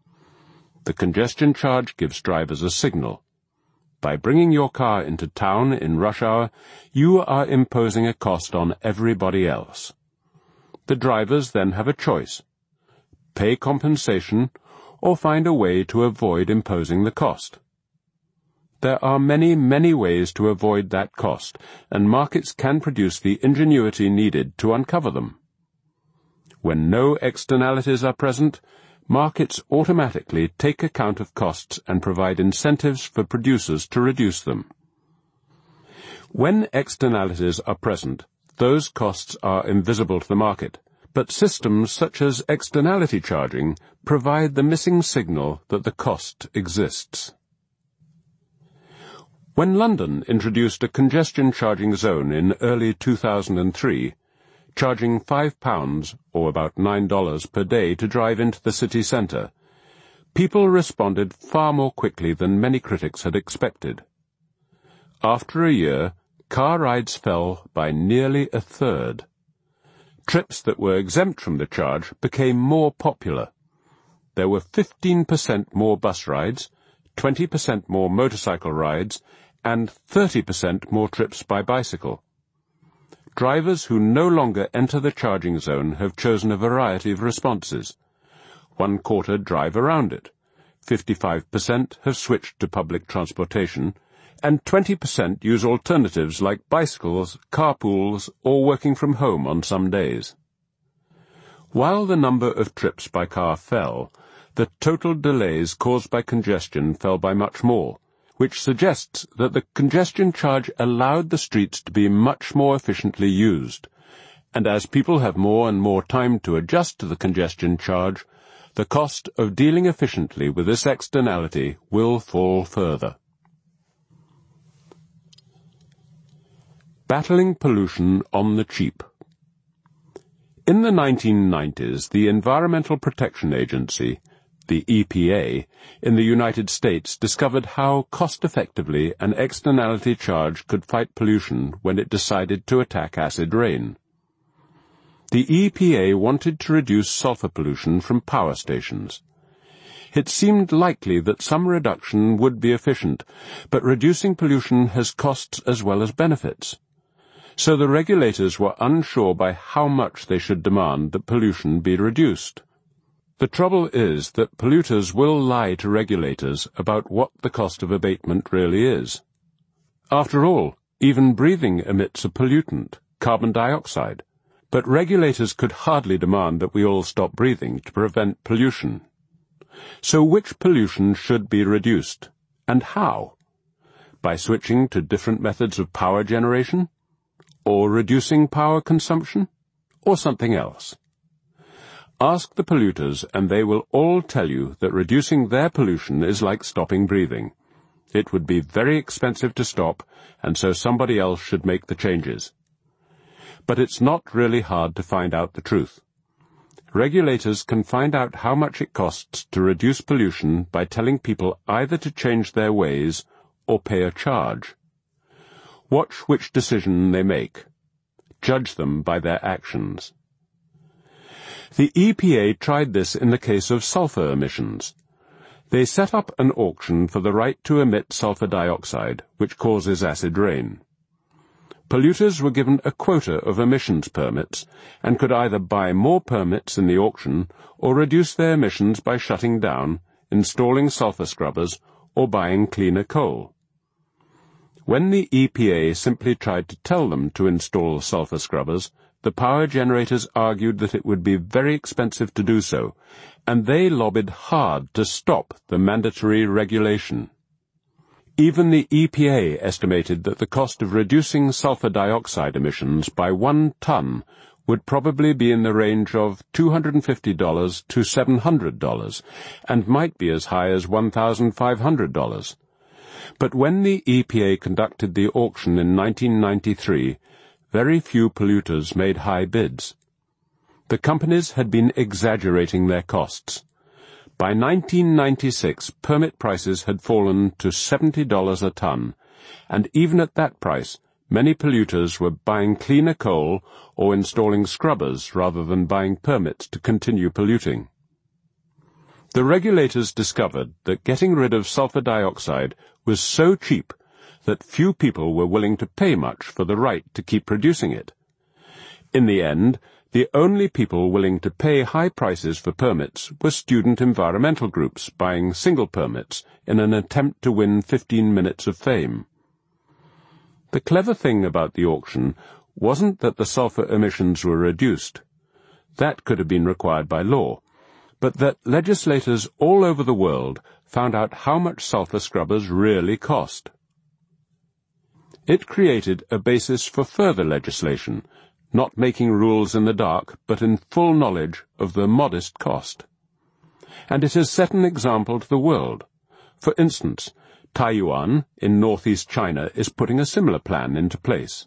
The congestion charge gives drivers a signal. By bringing your car into town in rush hour, you are imposing a cost on everybody else. The drivers then have a choice: pay compensation or find a way to avoid imposing the cost. There are many, many ways to avoid that cost, and markets can produce the ingenuity needed to uncover them. When no externalities are present, markets automatically take account of costs and provide incentives for producers to reduce them. When externalities are present, those costs are invisible to the market, but systems such as externality charging provide the missing signal that the cost exists. When London introduced a congestion charging zone in early two thousand three, charging five pounds, or about nine dollars per day to drive into the city centre, people responded far more quickly than many critics had expected. After a year, car rides fell by nearly a third. Trips that were exempt from the charge became more popular. There were fifteen percent more bus rides, twenty percent more motorcycle rides, and thirty percent more trips by bicycle. Drivers who no longer enter the charging zone have chosen a variety of responses. One quarter drive around it, fifty-five percent have switched to public transportation, and twenty percent use alternatives like bicycles, carpools, or working from home on some days. While the number of trips by car fell, the total delays caused by congestion fell by much more, which suggests that the congestion charge allowed the streets to be much more efficiently used, and as people have more and more time to adjust to the congestion charge, the cost of dealing efficiently with this externality will fall further. Battling pollution on the cheap. In the nineteen nineties, the Environmental Protection Agency, the E P A, in the United States discovered how cost-effectively an externality charge could fight pollution when it decided to attack acid rain. The E P A wanted to reduce sulfur pollution from power stations. It seemed likely that some reduction would be efficient, but reducing pollution has costs as well as benefits. So the regulators were unsure by how much they should demand that pollution be reduced. The trouble is that polluters will lie to regulators about what the cost of abatement really is. After all, even breathing emits a pollutant, carbon dioxide, but regulators could hardly demand that we all stop breathing to prevent pollution. So which pollution should be reduced, and how? By switching to different methods of power generation? Or reducing power consumption? Or something else? Ask the polluters, and they will all tell you that reducing their pollution is like stopping breathing. It would be very expensive to stop, and so somebody else should make the changes. But it's not really hard to find out the truth. Regulators can find out how much it costs to reduce pollution by telling people either to change their ways or pay a charge. Watch which decision they make. Judge them by their actions. The E P A tried this in the case of sulfur emissions. They set up an auction for the right to emit sulfur dioxide, which causes acid rain. Polluters were given a quota of emissions permits and could either buy more permits in the auction or reduce their emissions by shutting down, installing sulfur scrubbers, or buying cleaner coal. When the E P A simply tried to tell them to install sulfur scrubbers, the power generators argued that it would be very expensive to do so, and they lobbied hard to stop the mandatory regulation. Even the E P A estimated that the cost of reducing sulfur dioxide emissions by one ton would probably be in the range of two hundred fifty dollars to seven hundred dollars, and might be as high as one thousand five hundred dollars. But when the E P A conducted the auction in nineteen ninety-three, very few polluters made high bids. The companies had been exaggerating their costs. By nineteen ninety-six, permit prices had fallen to seventy dollars a ton, and even at that price, many polluters were buying cleaner coal or installing scrubbers rather than buying permits to continue polluting. The regulators discovered that getting rid of sulfur dioxide was so cheap that few people were willing to pay much for the right to keep producing it. In the end, the only people willing to pay high prices for permits were student environmental groups buying single permits in an attempt to win fifteen minutes of fame. The clever thing about the auction wasn't that the sulfur emissions were reduced. That could have been required by law, but that legislators all over the world found out how much sulfur scrubbers really cost. It created a basis for further legislation, not making rules in the dark, but in full knowledge of the modest cost. And it has set an example to the world. For instance, Taiyuan in northeast China is putting a similar plan into place.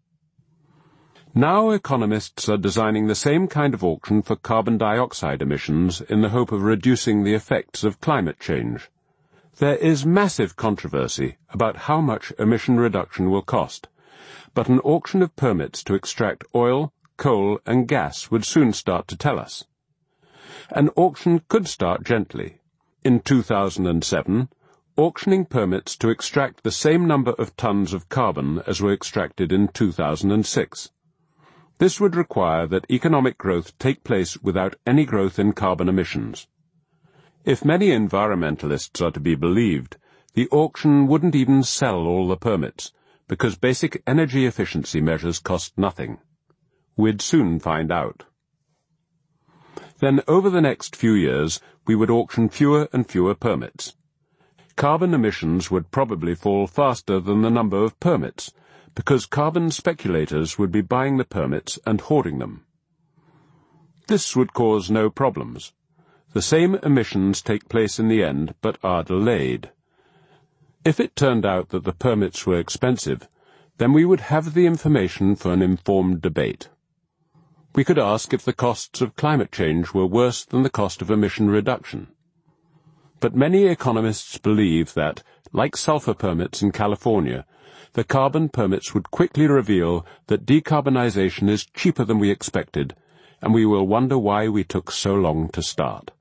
Now economists are designing the same kind of auction for carbon dioxide emissions in the hope of reducing the effects of climate change. There is massive controversy about how much emission reduction will cost, but an auction of permits to extract oil, coal, and gas would soon start to tell us. An auction could start gently. In two thousand seven, auctioning permits to extract the same number of tons of carbon as were extracted in two thousand six. This would require that economic growth take place without any growth in carbon emissions. If many environmentalists are to be believed, the auction wouldn't even sell all the permits, because basic energy efficiency measures cost nothing. We'd soon find out. Then over the next few years, we would auction fewer and fewer permits. Carbon emissions would probably fall faster than the number of permits, because carbon speculators would be buying the permits and hoarding them. This would cause no problems. The same emissions take place in the end, but are delayed. If it turned out that the permits were expensive, then we would have the information for an informed debate. We could ask if the costs of climate change were worse than the cost of emission reduction. But many economists believe that, like sulfur permits in California, the carbon permits would quickly reveal that decarbonization is cheaper than we expected, and we will wonder why we took so long to start.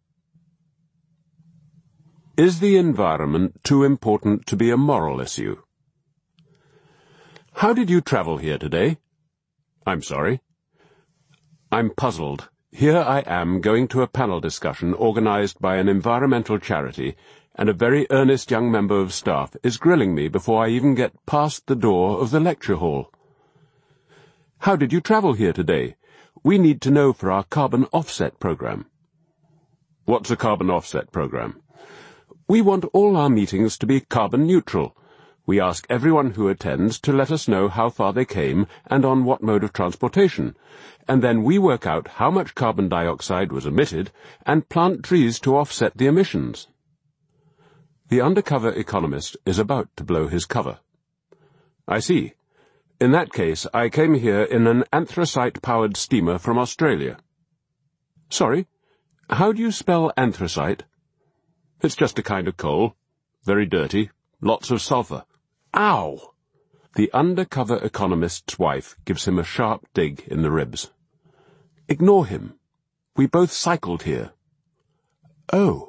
Is the environment too important to be a moral issue? How did you travel here today? I'm sorry. I'm puzzled. Here I am going to a panel discussion organized by an environmental charity, and a very earnest young member of staff is grilling me before I even get past the door of the lecture hall. How did you travel here today? We need to know for our carbon offset program. What's a carbon offset program? We want all our meetings to be carbon neutral. We ask everyone who attends to let us know how far they came and on what mode of transportation, and then we work out how much carbon dioxide was emitted and plant trees to offset the emissions. The undercover economist is about to blow his cover. I see. In that case, I came here in an anthracite-powered steamer from Australia. Sorry, how do you spell anthracite? It's just a kind of coal. Very dirty. Lots of sulfur. Ow! The undercover economist's wife gives him a sharp dig in the ribs. Ignore him. We both cycled here. Oh.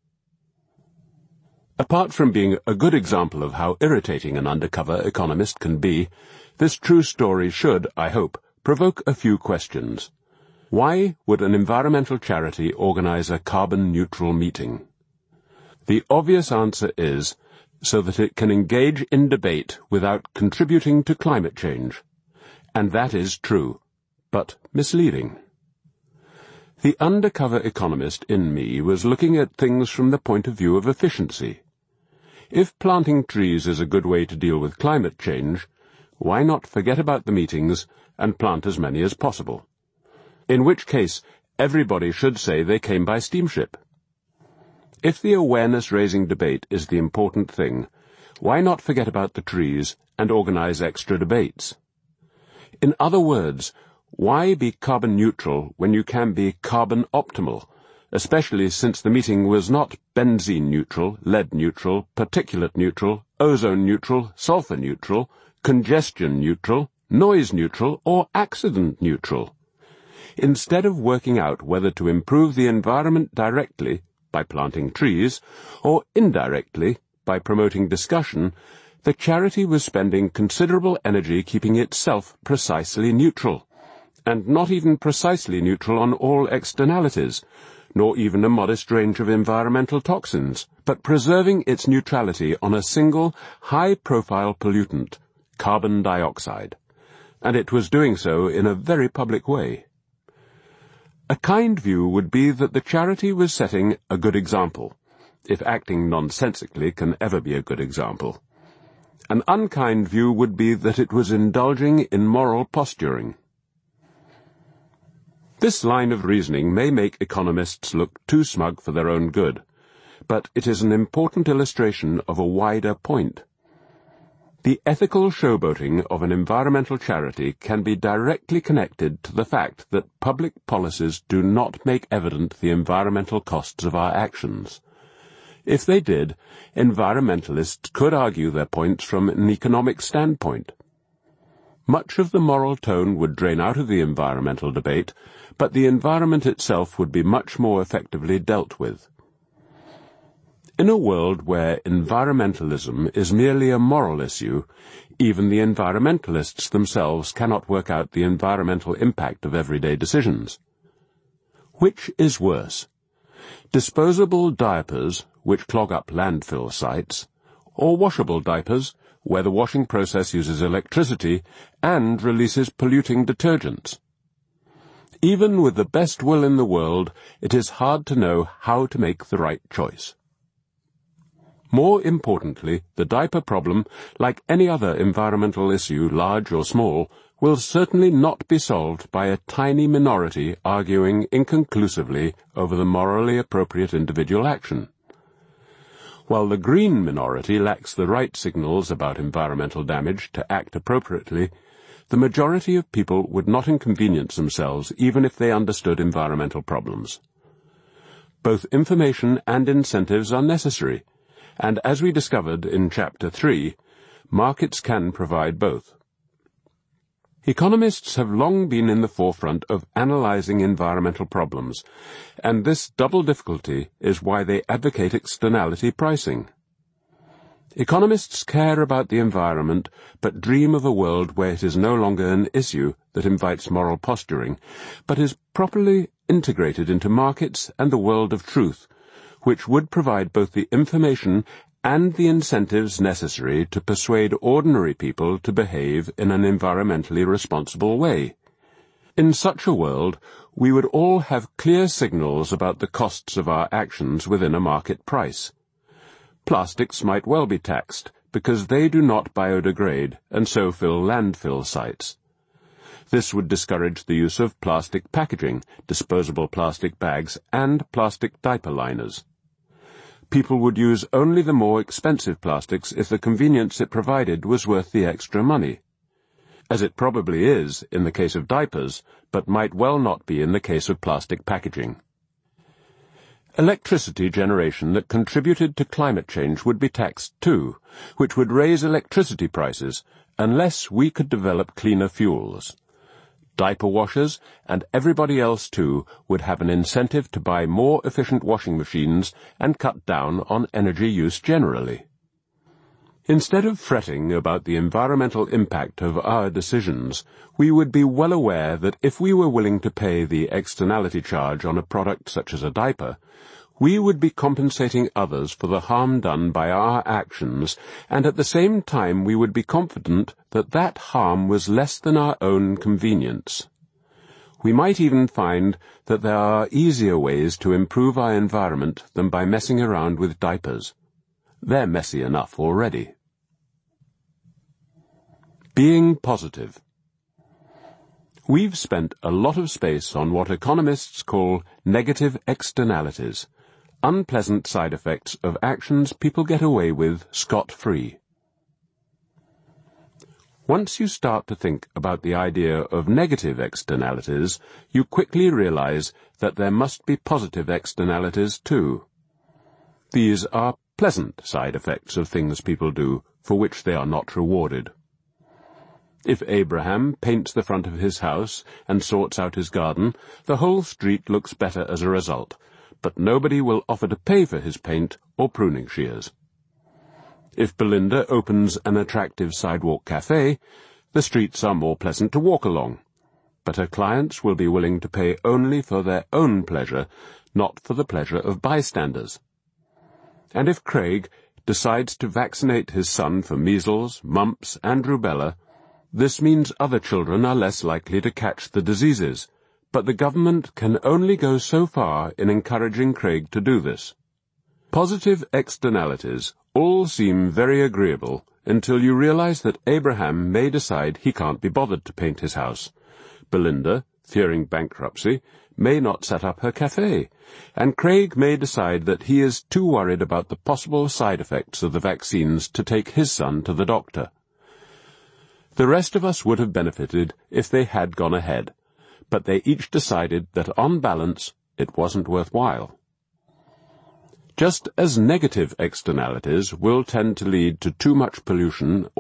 Apart from being a good example of how irritating an undercover economist can be, this true story should, I hope, provoke a few questions. Why would an environmental charity organize a carbon-neutral meeting? The obvious answer is, so that it can engage in debate without contributing to climate change. And that is true, but misleading. The undercover economist in me was looking at things from the point of view of efficiency. If planting trees is a good way to deal with climate change, why not forget about the meetings and plant as many as possible? In which case, everybody should say they came by steamship. If the awareness-raising debate is the important thing, why not forget about the trees and organize extra debates? In other words, why be carbon neutral when you can be carbon optimal, especially since the meeting was not benzene neutral, lead neutral, particulate neutral, ozone neutral, sulfur neutral, congestion neutral, noise neutral, or accident neutral? Instead of working out whether to improve the environment directly, by planting trees, or indirectly, by promoting discussion, the charity was spending considerable energy keeping itself precisely neutral, and not even precisely neutral on all externalities, nor even a modest range of environmental toxins, but preserving its neutrality on a single, high-profile pollutant, carbon dioxide. And it was doing so in a very public way. A kind view would be that the charity was setting a good example, if acting nonsensically can ever be a good example. An unkind view would be that it was indulging in moral posturing. This line of reasoning may make economists look too smug for their own good, but it is an important illustration of a wider point. The ethical showboating of an environmental charity can be directly connected to the fact that public policies do not make evident the environmental costs of our actions. If they did, environmentalists could argue their points from an economic standpoint. Much of the moral tone would drain out of the environmental debate, but the environment itself would be much more effectively dealt with. In a world where environmentalism is merely a moral issue, even the environmentalists themselves cannot work out the environmental impact of everyday decisions. Which is worse? Disposable diapers, which clog up landfill sites, or washable diapers, where the washing process uses electricity and releases polluting detergents? Even with the best will in the world, it is hard to know how to make the right choice. More importantly, the diaper problem, like any other environmental issue, large or small, will certainly not be solved by a tiny minority arguing inconclusively over the morally appropriate individual action. While the green minority lacks the right signals about environmental damage to act appropriately, the majority of people would not inconvenience themselves even if they understood environmental problems. Both information and incentives are necessary, and as we discovered in Chapter three, markets can provide both. Economists have long been in the forefront of analyzing environmental problems, and this double difficulty is why they advocate externality pricing. Economists care about the environment, but dream of a world where it is no longer an issue that invites moral posturing, but is properly integrated into markets and the world of truth, which would provide both the information and the incentives necessary to persuade ordinary people to behave in an environmentally responsible way. In such a world, we would all have clear signals about the costs of our actions within a market price. Plastics might well be taxed, because they do not biodegrade and so fill landfill sites. This would discourage the use of plastic packaging, disposable plastic bags, and plastic diaper liners. People would use only the more expensive plastics if the convenience it provided was worth the extra money, as it probably is in the case of diapers, but might well not be in the case of plastic packaging. Electricity generation that contributed to climate change would be taxed too, which would raise electricity prices unless we could develop cleaner fuels. Diaper washers, and everybody else too, would have an incentive to buy more efficient washing machines and cut down on energy use generally. Instead of fretting about the environmental impact of our decisions, we would be well aware that if we were willing to pay the externality charge on a product such as a diaper, we would be compensating others for the harm done by our actions, and at the same time we would be confident that that harm was less than our own convenience. We might even find that there are easier ways to improve our environment than by messing around with diapers. They're messy enough already. Being positive. We've spent a lot of space on what economists call negative externalities, unpleasant side effects of actions people get away with scot-free. Once you start to think about the idea of negative externalities, you quickly realize that there must be positive externalities too. These are pleasant side effects of things people do for which they are not rewarded. If Abraham paints the front of his house and sorts out his garden, the whole street looks better as a result, but nobody will offer to pay for his paint or pruning shears. If Belinda opens an attractive sidewalk cafe, the streets are more pleasant to walk along, but her clients will be willing to pay only for their own pleasure, not for the pleasure of bystanders. And if Craig decides to vaccinate his son for measles, mumps, and rubella, this means other children are less likely to catch the diseases, but the government can only go so far in encouraging Craig to do this. Positive externalities all seem very agreeable until you realize that Abraham may decide he can't be bothered to paint his house. Belinda fearing bankruptcy, may not set up her cafe, and Craig may decide that he is too worried about the possible side effects of the vaccines to take his son to the doctor. The rest of us would have benefited if they had gone ahead, but they each decided that on balance it wasn't worthwhile. Just as negative externalities will tend to lead to too much pollution